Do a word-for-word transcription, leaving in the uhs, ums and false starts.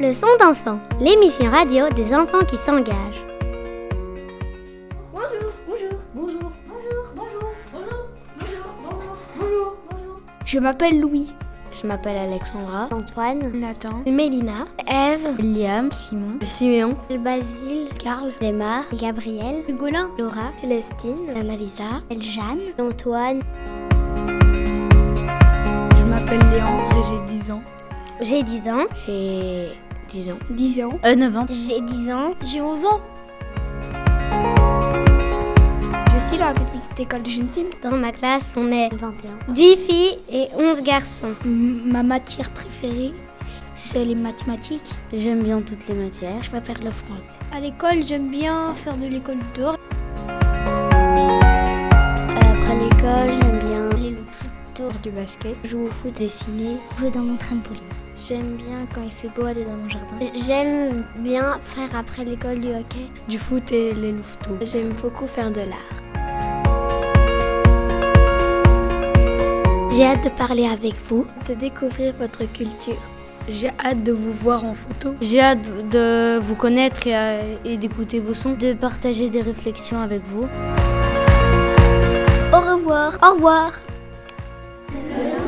Le son d'enfant, l'émission radio des enfants qui s'engagent. Bonjour, bonjour, bonjour, bonjour, bonjour, bonjour, bonjour, bonjour, bonjour, bonjour. Je m'appelle Louis. Je m'appelle Alexandra, Antoine, Nathan, Mélina, Ève, William, Simon, Siméon, Basile, Carl, Emma, Gabriel, Hugolin, Laura, Célestine, Annalisa, Jeanne, Antoine. Je m'appelle Léandre et j'ai dix ans. J'ai dix ans. j'ai dix ans. dix ans, Euh, neuf ans. J'ai dix ans. j'ai onze ans. Je suis dans la petite école de Gentil. Dans ma classe, on est vingt et un. dix filles et onze garçons. Ma matière préférée, c'est les mathématiques. J'aime bien toutes les matières. Je préfère le français. À l'école, j'aime bien faire de l'école dehors. Après l'école, j'aime bien aller au foot, Faire du basket. jouer au foot, dessiner, jouer dans mon trampoline. J'aime bien quand il fait beau aller dans mon jardin. J'aime bien faire après l'école du hockey. Du foot et les louveteaux. J'aime beaucoup faire de l'art. J'ai hâte de parler avec vous. De découvrir votre culture. J'ai hâte de vous voir en photo. J'ai hâte de vous connaître et, euh, et d'écouter vos sons, de partager des réflexions avec vous. Au revoir. Au revoir. Le